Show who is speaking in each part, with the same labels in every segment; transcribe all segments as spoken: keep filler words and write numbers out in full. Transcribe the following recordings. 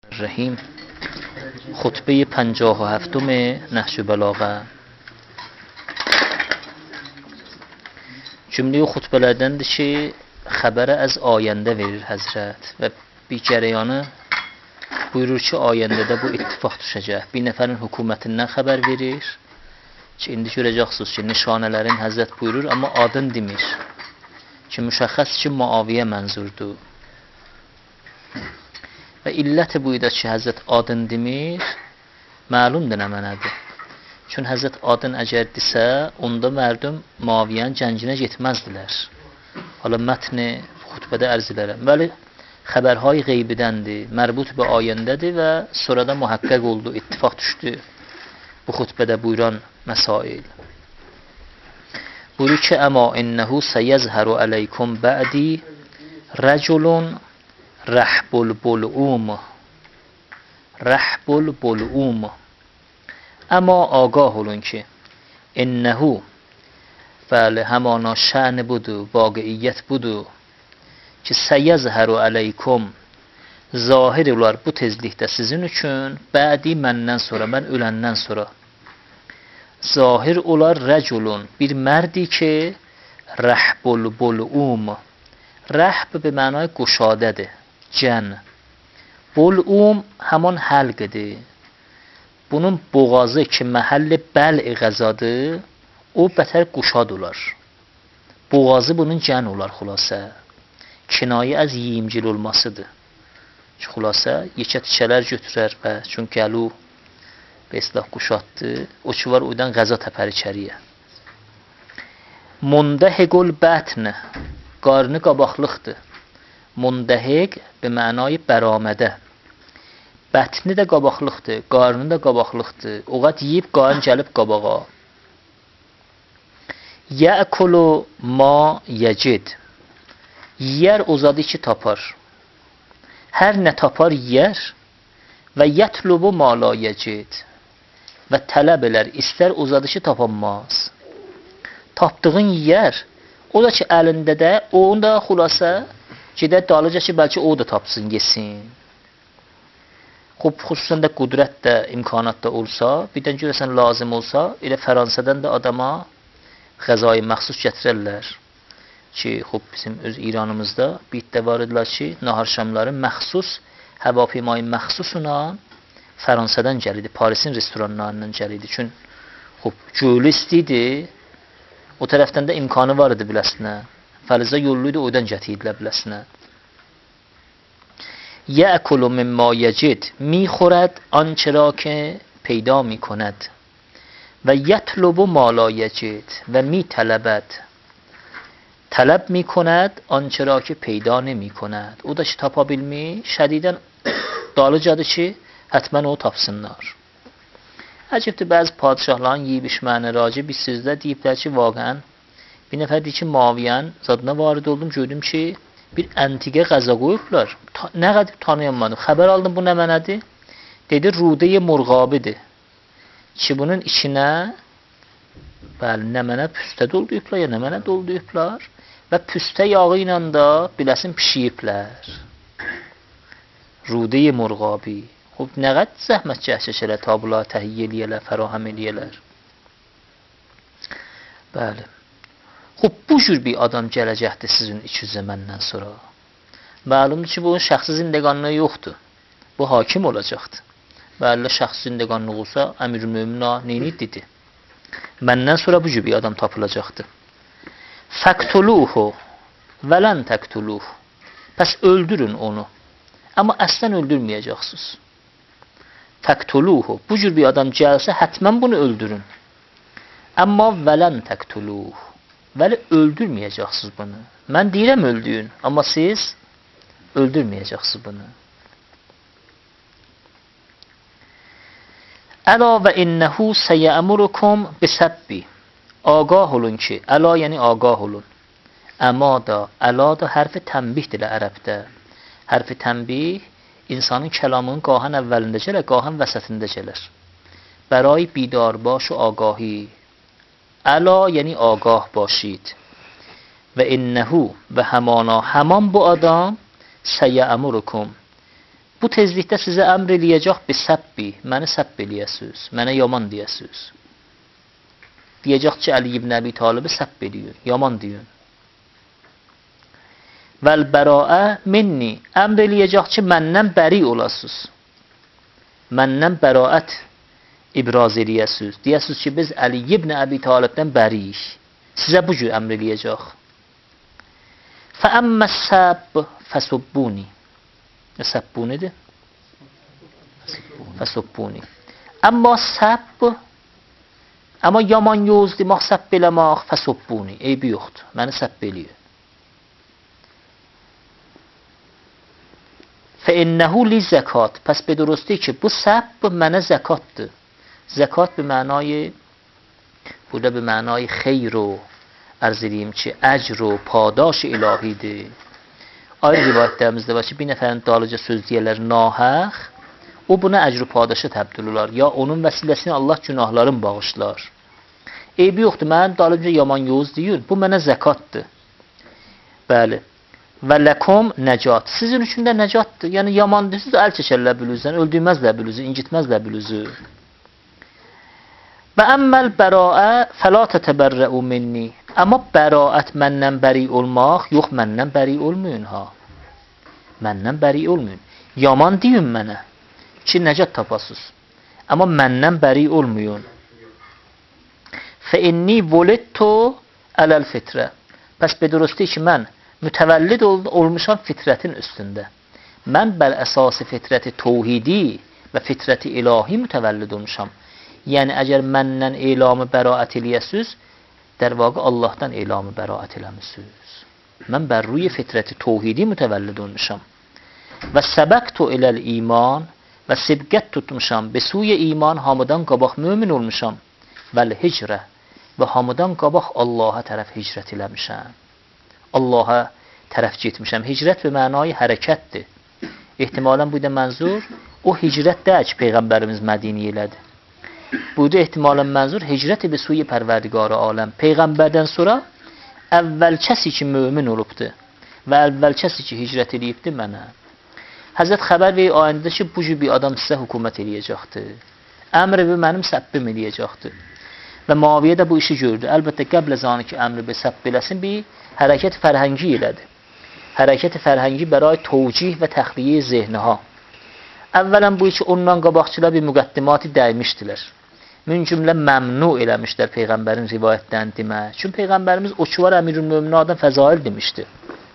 Speaker 1: الرحیم خطبه پنجاه و هفتم نهج بلاغه. Cümle xutbələrdən ki, xəbəri az ayəndə verir Həzrət və bir cərəyanı buyurur ki, ayəndədə bu ittifaq düşəcək. Bir nəfərin hökumətindən xəbər verir ki, indi görəcəksiniz ki, nişanələrin Həzrət buyurur, amma adın demir ki, müşəxəs ki, Muaviyə mənzurdur. Və illəti buyda ki, Həzrət adın demir, məlumdur nə mənədir. Çünki Həzrət adın əgər desə, onda mərdum Muaviyyənin cənginə getməzdilər. Hala mətni xutbədə ərz elərəm. Bəli, xəbərhay qeybidəndir, mərbut bir ayəndədir və sonradan mühəqqəq oldu, ittifaq düşdü bu xutbədə buyuran məsail. Buyurur ki, əma innəhu səyəzhəru əleykum bə'di rəculun rəhbul bul'um rəhbul bul'um. Amma آگاه olun ki, innəhu, bəli, həmana şəni budur, vaqiiyyət budur ki, səyəzhəru əleykum, zahir olar bu tezlikdə sizin üçün, bədi məndən sonra, mən öləndən sonra, zahir olar rəculun, bir mərdi ki, rəhbul bul'um, rəhb bir mənay quşadədir, cən, bul'um həman həlqidir. Bunun boğazı ki, məhəlli bəl-i qəzadır, o bətər quşad olar. Boğazı bunun cən olar xülasə. Kinayə az yiyimcil olmasıdır. Ki, xülasə, yekə tikələr götürər və çün gəlu beslah quşaddır. O ki var, oydan qəza təpəri kəriyə. Mundəhəqul bətnə, qarnı qabaqlıqdır. Mundəhəq bir mənayı bəramədə. Bətni də qabaqlıqdır, qarnı da qabaqlıqdır. Oğat yiyib, qarn gəlib qabağa. Yə'kulu ma yəcid. Yiyər o zadı ki, tapar. Hər nə tapar yiyər və yətlubu ma la yəcid. Və tələb elər, istər o zadı ki, tapanmaz. Tapdığın yiyər, o da ki, əlində də, onun da xulasa gedə dalıca ki, bəlkə o da tapsın, yesin. Xub, xüsusən də qudrət də, imkanat da olsa, birdən görəsən lazım olsa, elə Fransədən də adama qəzayı məxsus gətirərlər. Ki, xub, bizim öz İranımızda bir iddə var edilir ki, nahar şamları məxsus, həvapimayı məxsusuna Fransədən gəlidi, Parisin restoranlarından gəlidi. Çünki, xub, gölü istiydi, o tərəfdən də imkanı var idi biləsinə. Fəlizə yolluydu, oydan gətirdilər biləsinə. یأکل مما یجد میخورد آنچه را که پیدا میکند و یطلب ما لا یجد و میطلبد طلب میکند آنچه را که پیدا نمیکند. O da ki tapa bilmiş, şədidən dalıcadır ki, hətmən o tapsınlar. Əcibdir, bəzi padişahların yiyib içməyinə raci bir sözdə deyiblər ki, vaqən bir nəfər deyir ki, Muaviyyənin zadına varid oldum, gördüm ki, bir əntiqə qəza qoyublar. Ta, nə qədər tanıyamadım. Xəbər aldım, bu nə mənədir? Dedi, rudeyi murğabidir. Ki, bunun içinə bəli, nə mənə püstə dolduyublar, ya nə mənə dolduyublar və püstə yağı ilə də biləsin pişiyiblər. Rudeyi murğabi. Xub, nə qədər zəhmət cəhşəşələr, tabula təhiyyə eləyələr, fərahəm eləyələr. Bəli. Xub, bu cür bir adam gələcəkdir sizin iki yüz məndən sonra. Məlumdur ki, bunun şəxsi zindəqanlığı yoxdur. Bu hakim olacaqdır. Bəli, şəxsi zindəqanlıq olsa, əmir-ül-müminə neyini dedi? Məndən sonra bu cür bir adam tapılacaqdır. Fəqtuluhu və lən təqtuluhu. Pəs öldürün onu. Amma əslən öldürməyəcəksiniz. Fəqtuluhu. Bu cür bir adam gəlsə, hətmən bunu öldürün. Amma və lən təqtuluhu. Vəli öldürməyəcəksiniz bunu. Mən deyirəm öldüyün, amma siz öldürməyəcəksiniz bunu. Əla və innəhu səyəəmurukum bisəbbi. Agah olun ki, əla yəni agah olun. Əma da, əla da hərfi tənbihdir ərəbdə. Hərfi tənbih insanın kəlamının qahən əvvəlində gələr, qahən vəsətində gələr. Bəray bidar baş و آگاهی. الا یعنی آگاه باشید و انهو و همانا همان bu adam سیأمرکم bu tezlikdə sizə əmr eləyəcək bir səbbi, məni səbb eləyəsiniz, mənə yaman deyəsiniz. Deyəcək ki, Əli ibn Əbi Talibi səbb eləyin, yaman deyin. Vəl bəraə minni, əmr eləyəcək ki, məndən bəri olasınız. Məndən bəraət ibraz eləyəsiniz. Deyəsiniz ki, biz Əli ibn Əbi Talibdən bəriyik. Sizə bu cür əmr eləyəcək. Fəəmmə səbb fəsubbuni. Səbbunidir? Fəsubbuni. Amma səbb, amma yaman yoz demək, səbb eləmək, fəsubbuni. Eybi yoxdur. Məni səbb eləyir. فَإِنَّهُ لِزَّكَات. پس به درستی که bu səbb mənə zəkatdır. Zəkat به معنای burada به معنای خیر و عرض edeyim ki, əcr و پاداش ilahidir. Ayrı rivayətlərimizdə var ki, bir nəfərin dalıca söz deyərlər nahaq, o buna əcr و padaşa təbdil olar. Ya onun vəsiləsinə Allah günahların bağışlar. Eybi yoxdur, mənim dalıca yaman yoz deyin, bu mənə zəkatdır. Bəli. Və ləkum nəcat. Sizin üçün də nəcatdır. Yəni yaman deyirsiniz, əl çəkərlər bülüzdən, öldürməzlər bülüzü, incitməzlər bülüzü. Və əmməl bəraə fəla tətəbərrəu minni. Amma bəraət məndən bəri olmaq, yox məndən bəri olmayın ha. Məndən bəri olmayın. Yaman deyin mənə ki, nəcat tapasınız. Amma məndən bəri olmayın. Fə inni volittu ələl fitrə. Pəs be durustur ki, mən mütəvəllid ol olmuşam fitrətin üstündə. Mən bəl əsası fitrəti tevhidi və fitrəti ilahi mütəvəllid olmuşam. Yəni, əgər məndən elamı bəraət eləyəsiniz, در واقع Allah'tan elamı bəraət eləmişsiniz. Mən bər ruy fitrəti tevhidi mütəvəllid olmuşam. Və səbəqtu iləl iman və sidqət tutmuşam. Besuy iman hamıdan qabaq mömin olmuşam. Vəl hicrə və hamıdan qabaq Allaha tərəf hicrət eləmişəm. Allaha tərəf getmişəm. Hicrət və mənayı hərəkətdir. Ehtimalən bu da mənzur o hicrət deyək ki, Peyğəmbərimiz Mədiniyə elədi. Burada ehtimalən mənzur hicrət və suyu pərverdigarı aləm. Peyğəmbərdən sonra əvvəl kəsi ki mömin olubdur və əvvəl kəsi ki hicrət eləyibdir mənə. Həzrət xəbər verir ayında ki, bu cür bir adam sizə hökumət eləyəcəkdir. Əmr və mənim səbbim eləyəcəkdir. Və Muaviyyə də bu işi gördü. Əlbəttə, qəbl zanı ki, əmr və səbb eləsin, bir hərəkət fərhəngi elədi. Hərəkət fərhəngi bəray tevcih və təxliyə zehniha. Əvvələn bu iki ondan qabaqçılar bir müqəddimatı dəymişdilər. Min cümlə məmnu eləmişlər Peyğəmbərin rivayətdən demək. Çünki Peyğəmbərimiz o ki var əmirül möminlərdən fəzail demişdi.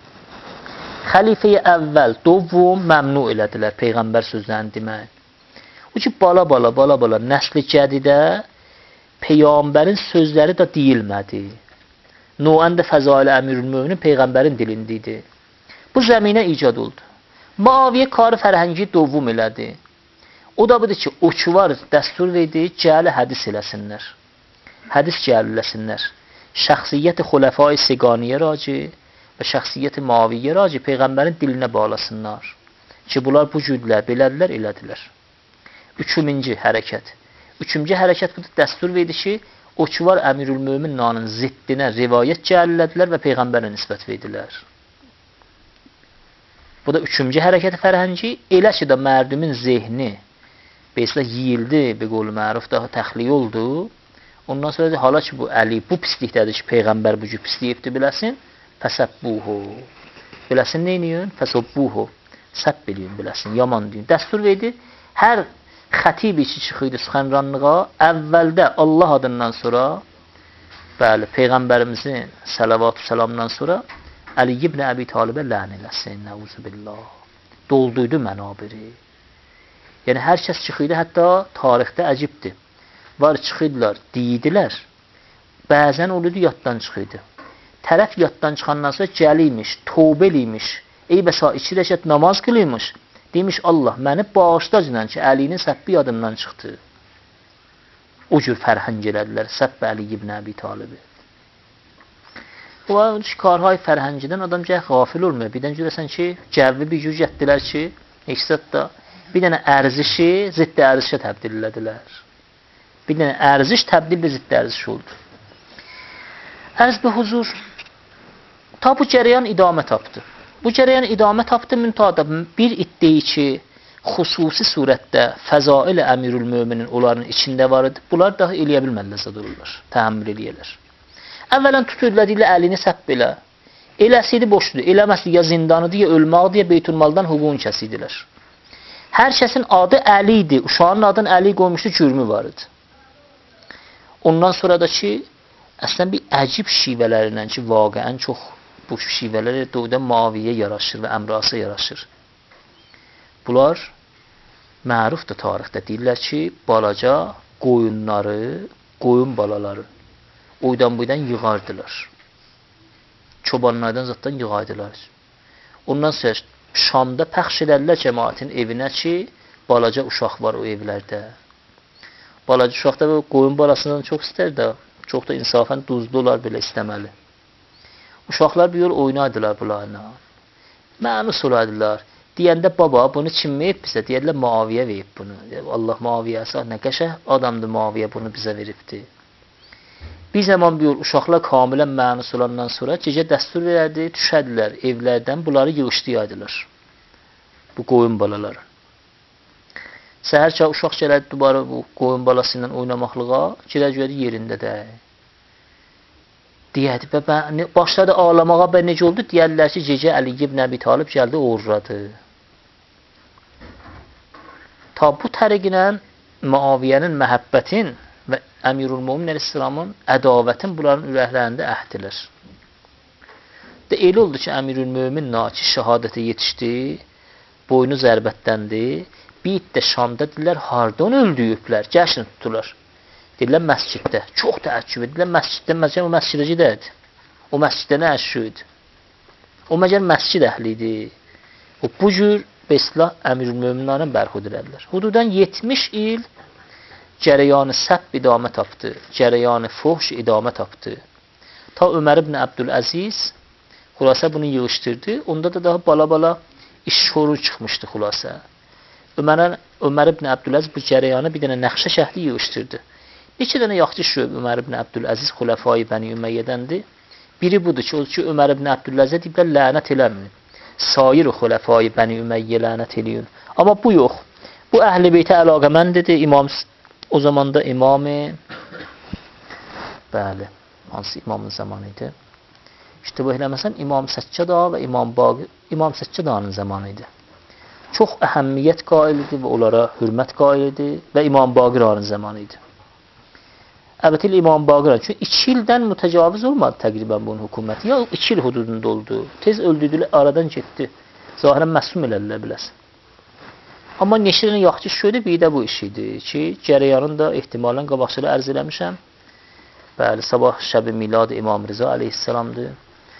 Speaker 1: Xəlifəyə əvvəl, dovvum məmnu elədilər Peyğəmbər sözlərini demək. O ki bala bala, bala bala, nəsli gədidə Peyğəmbərin sözləri də deyilmədi. Nuən də fəzail əmirül müminin Peyğəmbərin dilindiydi. Bu zəminə icad oldu. Muaviyyə karı fərhəngi dovvum elədi. O da budur ki, o ki var dəstur verdi, gəli hədis eləsinlər. Hədis gəliləsinlər. Şəxsiyyət-i xulafai siqaniyə raci və şəxsiyyət-i Muaviyyə raci Peyğəmbərin dilinə bağlasınlar. Ki, bunlar bu cüdlər, belədilər, elədilər. Üçüncü hərəkət. Üçüncü hərəkət budur, dəstur verdi ki, o ki var əmirül mömin nanın ziddinə rivayət gəlilədilər və Peyğəmbərə nisbət verdilər. Bu da üçüncü hərəkəti fərhəngi, elə ki də mərdumin zehni beyslə yiyildi, bir qolu məruf daha təxliyə oldu. Ondan sonra da, hala ki bu Əli bu pislikdədir ki, Peyğəmbər bu cür pisliyibdir, biləsin, fəsəbbuhu. Biləsin, neyniyin? Fəsəbbuhu. Səbb eləyin, biləsin, yaman deyin. Dəstur verdi, hər xətib içi çıxıydı sıxənranlığa, əvvəldə Allah adından sonra, bəli, Peyğəmbərimizin səlavat-ı səlamdan sonra Əli ibn Əbi Talibə lən eləsin, nəuzu billah. Dolduydu mənabiri. Yəni, hər kəs çıxıydı, hətta tarixdə əcibdir. Var, çıxıydılar, deyidilər. Bəzən olurdu, yaddan çıxıydı. Tərəf yaddan çıxandan sonra gəliymiş, tövbə eləymiş, ey bəsa, iki rəkət namaz qılıymış. Demiş, Allah, məni bağışdacılan ki, Əlinin səbbi yadımdan çıxdı. O cür fərhəng elədilər, səbb Əli ibn Əbi Talibi. Bu karhay fərhəngidən adam gəh qafil olmuyor. Birdən görəsən ki, gəvvi bir cür getdilər ki, eksatda bir dənə ərzişi ziddi ərzişə təbdil elədilər. Bir dənə ərziş təbdil bir ziddi ərziş oldu. Ərz bi huzur, ta bu cərəyan idamə tapdı. Bu cərəyan idamə tapdı, müntada bir iddeyi ki, xüsusi surətdə fəzail əmirül möminin onların içində var idi. Bunlar daha eləyə bilmədilər, zad olurlar, təhəmmül eləyərlər. Əvvələn tuturdular, deyirlər, əlini səpp belə. Eləsiydi boşdur, eləməsdi ya zindanıdır, ya ölmaqdır, ya beytülmaldan hüququn kəsidilər. Hər kəsin adı Əli idi, uşağın adını Əli qoymuşdu, cürmü var idi. Ondan sonra da ki, əslən bir əcib şivələrindən ki, vaqəən çox bu şivələr doğudan Muaviyyə yaraşır və Əmrasa yaraşır. Bunlar mərufdur tarixdə, deyirlər ki, balaca qoyunları, qoyun balaları oydan buydan yığardılar. Çobanlardan zatdan yığaydılar. Ondan sonra Şamda pəxş edərlər cəmaətin evinə ki, balaca uşaq var o evlərdə. Balaca uşaq da qoyun balasından çox istər də, çox da insafən duzlu olar belə istəməli. Uşaqlar bir yol oynaydılar bunlarla. Mənus olardılar. Deyəndə baba bunu kim verib bizə? Deyərlər Muaviyyə verib bunu. Allah Muaviyyəsə nə qəşəng adamdır, Muaviyyə bunu bizə veribdi. Bir zaman bir yol uşaqlar kamilən mənus olandan sonra gecə dəstur verərdi, düşədilər evlərdən, bunları yığışlayaydılar. Bu qoyun balaları. Səhər çağı uşaq gələrdi dubara bu qoyun balası ilə oynamaqlığa, girər görədi yerində də. Deyərdi, başladı ağlamağa, bə necə oldu? Deyərlər ki, gecə Əli ibn Əbi Talib gəldi, uğurladı. Ta bu təriqlə Muaviyyənin məhəbbətin və Əmirul Mömin Əleyhisselamın ədavətin bunların ürəklərində əhdilir. De elə oldu ki, Əmirul Mömin ki, şəhadətə yetişdi, boynu zərbətləndi, bir də Şamda deyirlər, hardan öldüyüblər, cəşn tuturlar. Deyirlər, məsciddə. Çox təəccüb edirlər, məsciddə, məsələn, o məscidə gedərdi. O məsciddə nə əşşü idi? O məgər məscid əhli idi. O, bu cür beslah Əmirul Möminlərin bərxud edərlər. Hududan yetmiş il cərəyanı səbb idamə tapdı, cərəyanı fuhş idamə tapdı. Ta Ömər ibn Əbdüləziz xülasə bunu yığışdırdı, onda da daha bala-bala iş şoru çıxmışdı xülasə. Ömər, Ömər ibn Əbdüləziz bu cərəyanı bir dənə nəxşə şəhli yığışdırdı. Neçə dənə yaxşı şöb Ömər ibn Əbdüləziz xulafayı Bəni Üməyyədəndir. Biri budur ki, o ki Ömər ibn Əbdüləzizə deyiblər, lənət eləməyin. Sair xulafayı Bəni Üməyyə lənət eləyin. Amma bu yox. Bu əhl-i beytə əlaqəməndidir. İmam o zamanda imamı bəli, hansı imamın zamanı idi? İşte bu eləməsəm İmam Səccad ağa və İmam Baqir, İmam Səccad ağanın zamanı idi. Çox əhəmmiyyət qailidir və onlara hürmət qailidir və İmam Baqir ağanın zamanı idi. Əlbəttə İmam Baqir ağanın, çünki iki ildən mütəcavüz olmadı təqribən bunun hökuməti. Ya iki il hududunda oldu, tez öldürdülər, aradan getdi. Zahirən məsum elədilər biləsən. Amma neşrin yaxşı şöyle bir də bu iş idi ki, cərəyanın da ehtimalən qabaqçılı ərz eləmişəm. Bəli, sabah şəbi milad İmam Rıza aleyhisselamdır.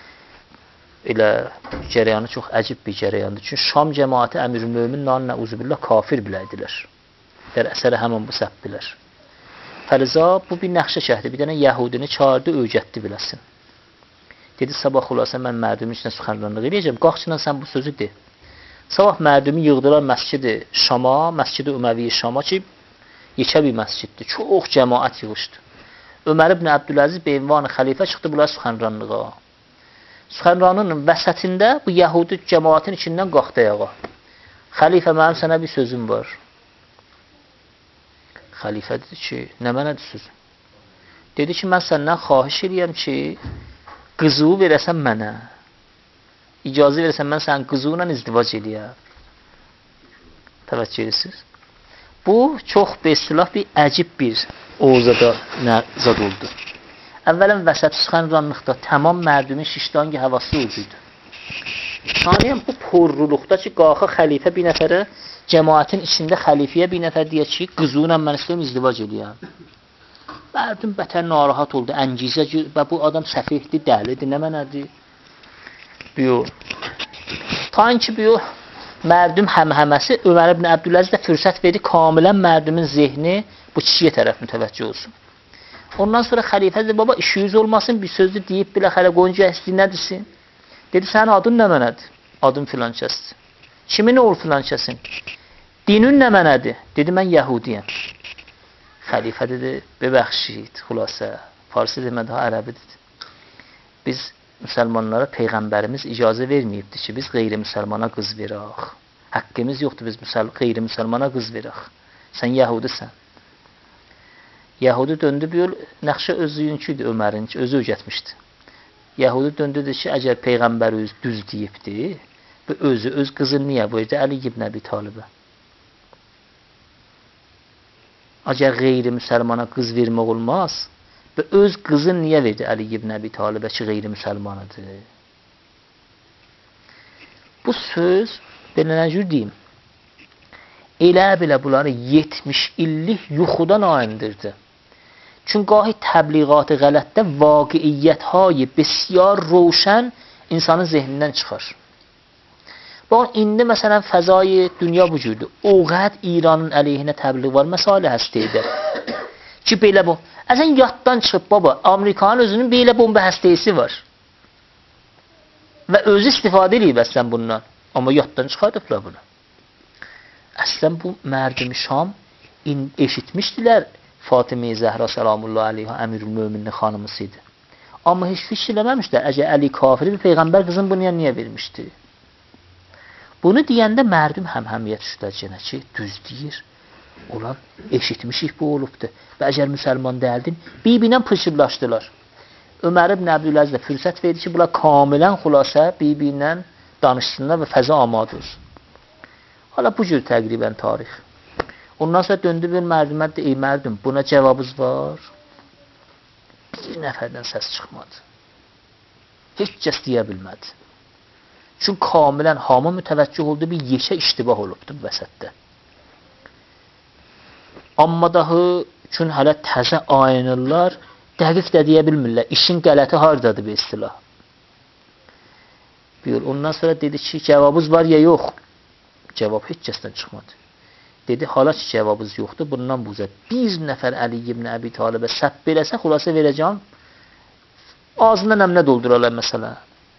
Speaker 1: Elə cərəyanı çox əcib bir cərəyandır. Çünki Şam cəmaəti Əmir-ül Mömin nəuzubillah kafir bilədilər. Der əsərə həmən bu səbbilər. Fəliza bu bir nəxşə şəhdi, bir dənə Yəhudini çağırdı, öyrətdi biləsin. Dedi, sabah xulasa mən mərdumin içində süxənranlıq eləyəcəm, qalxçıla sən bu sözü de. Sabah mərdumi yığdılar məscidi Şama, məscidi Üməvi Şama ki, yekə bir məsciddir. Çox cəmaət yığışdı. Ömər ibn Əbdüləziz beyinvanı xəlifə çıxdı bunlar süxənranlığa. Süxənranının vəsətində bu Yəhudi cəmaətin içindən qalxdı ayağa. Xəlifə, mənim sənə bir sözüm var. Xəlifə dedi ki, nə mənədir sözüm? Dedi ki, mən səndən xahiş edəyəm ki, qızığı verəsən mənə. İcazə verəsən, mən sənin qızıqla izdivac eləyəm. Təvəccüh edirsiniz. Bu, çox besilah bir əcib bir oğuzada zad oldu. Əvvələn vəsət süxənranlıqda tamam mərdumin şişdangi havası olduydu. Saniyən bu porruluqda ki, qaxa xəlifə bir nəfərə, cəmaətin içində xəlifəyə bir nəfər deyək ki, qızıqla mən istəyəm izdivac eləyəm. Mərdum bətər narahat oldu, əngizə və bu adam səfihdir, dəlidir, nə mənədir? Buyur. Tayin ki, buyur, mərdum həmhəməsi Ömər ibn Əbdüləziz də fürsət verdi, kamilən mərdumin zehni bu kişiyə tərəf mütəvəccüh olsun. Ondan sonra xəlifə dedi, baba, işiniz olmasın, bir sözü deyib, bilə xələ qonca əsli nədirsin? Dedi, sənin adın nə mənədir? Adın filan kəsdir. Kimin oğul filan kəsin? Dinin nə mənədir? Dedi, mən Yəhudiyəm. Xəlifə dedi, bebəxşid, xülasə, farsi demədə, ərəbi dedi. Biz müsəlmanlara Peyğəmbərimiz icazə verməyibdir ki, biz qeyri-müsəlmana qız verək. Haqqımız yoxdur biz müsəl qeyri-müsəlmana qız veririk. Sən Yahudisən. Yahudi döndü bir yol, nəqşə özüyünküydü Ömərin, özü öyrətmişdi. Yahudi döndü dedi ki, əgər Peyğəmbər öz düz deyibdi, bu özü, öz qızını niyə verdi? Əli ibn Əbi Talibə. Əgər qeyri-müsəlmana qız vermək olmaz, bu öz qızını niyə verdi Əli ibn Əbi Talibə ki, qeyri-müsəlmanıdır? Bu söz, belə nə cür deyim, elə belə bunları yetmiş illik yuxudan ayındırdı. Çünkü gahi təbliğatı qələtdə vaqiiyyət-hay besyar roşən insanın zehnindən çıxar. Baxın, indi məsələn fəzai dünya bu cürdür. O qəd İranın əleyhinə təbliğ var, məsələ həstəydə. Ki, belə bu. Əsən yaddan çıxıb, baba, Amerikanın özünün belə bomba həstəyisi var. Və özü istifadə edib əslən bundan. Amma yaddan çıxardıblar bunu. Əslən bu mərdim Şam eşitmişdilər. Fatimə Zəhra salamullah aleyha Əmirül Möminin xanımısıydı. Amma heç fikir eləməmişlər. Əgər Əli kafiri bir Peyğəmbər qızın bunu niyə vermişdi? Bunu deyəndə mərdim həmhəmiyə düşdülər yenə ki, düz deyir. Olan eşitmişik bu olubdur. Və əgər müsəlman deyildin, bibi-ilə pıçırlaşdılar. Ömər ibn Əbdüləziz də fürsət verdi ki, bunlar kamilən xülasə bibi-ilə danışsınlar və fəza amad olsun. Hala bu cür təqribən tarix. Ondan sonra döndü bir mərdimə də, ey mərdim, buna cavabınız var. Bir nəfərdən səs çıxmadı. Heç kəs deyə bilmədi. Çünki kamilən hamı mütəvəccüh oldu, bir yeşə iştibah olubdu bu vəsətdə. Amma dahi üçün hələ təzə ayınırlar, dəqiq də deyə bilmirlər. İşin qələti hardadır bir istilah. Buyur, ondan sonra dedi ki, cavabınız var ya yox. Cavab heç kəsdən çıxmadı. Dedi, hala ki cavabınız yoxdur, bundan buza bir nəfər Əli ibn Əbi Talibə səbb eləsə, xülasə verəcəm, ağzından əmnə doldurarlar məsələ.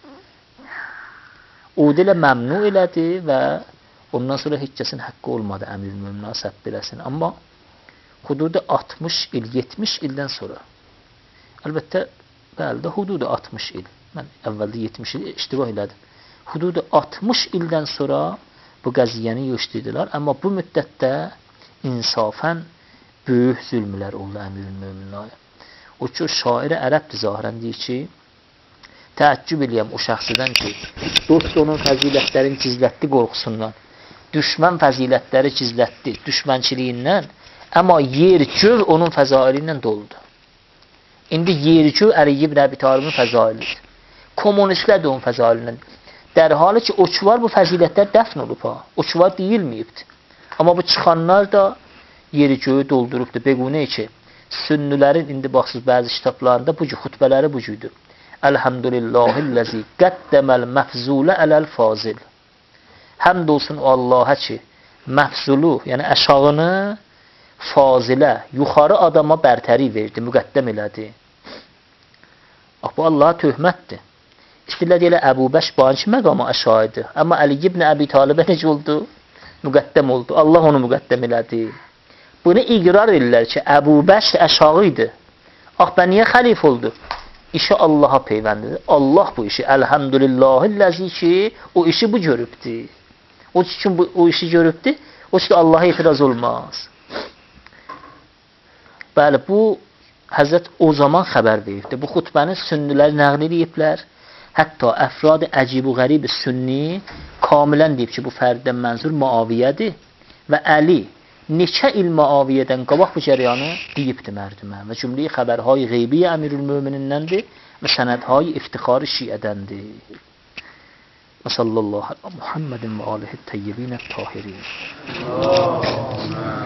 Speaker 1: O dilə məmnu elədi və ondan sonra heç kəsin haqqı olmadı Əmir-ül Möminin səbb eləsin. Amma hududu altmış il, yetmiş ildən sonra, əlbəttə, bəli də hududu altmış il, mən əvvəldə yetmiş il iştibah elədim. Hududu altmış ildən sonra bu qəziyyəni yoşdurdular. Amma bu müddətdə insafən böyük zülmlər oldu Əmir-ül Möminin. O ki, şairi ərəbdir zahirən deyir ki, təəccüb eləyəm o şəxsidən ki, dost onun fəzilətlərini gizlətdi qorxusundan, düşmən fəzilətləri gizlətdi düşmənçiliyindən, amma yer-göv onun fəzaili ilə doldu. İndi yer-göv Əli ibn Əbi Talibin fəzailidir. Kommunistlər də onun fəzailindən. Der halı ki, oçuvar bu fəzilətlər dəfn olub ha. Oçuvar deyilməyibdir. Amma bu çıxanlar da yeri göğü doldurubdur. Bequnə ki, sünnülərin indi baxsız bəzi kitablarında bu xutbələri bu cüydür. Elhamdülillahilləzi qəddəməl məfzulə ələl fazil. Həmd olsun Allah'a ki, məfzulu, yəni əşağını fazilə, yuxarı adama bərtəri verdi, müqəddəm elədi. Bu Allah'a töhmətdir. İstillah deyələ Əbu Bəş banki məqamı aşağıdır. Amma Əli ibn Əbi Talibə necə oldu? Müqəddəm oldu. Allah onu müqəddəm elədi. Bunu iqrar edirlər ki, Əbu Bəş aşağı idi. Ax, bə niyə xəlif oldu? İşi Allaha peyvəndidir. Allah bu işi, elhamdülillahilləzi ki, o işi bu görübdü. O üçün bu, o işi görübdü, o üçün Allaha etiraz olmaz. Bəli, bu Həzrət o zaman xəbər veribdi. Bu xutbəni sünnüləri nəql ediblər. Hətta əfrad əcibu qərib sünni kamilən deyib ki, bu fərddən mənzur Muaviyyədir və Əli neçə il Muaviyyədən qabaq bu cəryanı deyibdi mərdimə və cümləyi xəbərhay qeybi Əmirül Möminindəndir və sənədhay iftixar şiədəndir. Və sallallahu aleyhi Muhammedin və alihi təyyibinə tahirin.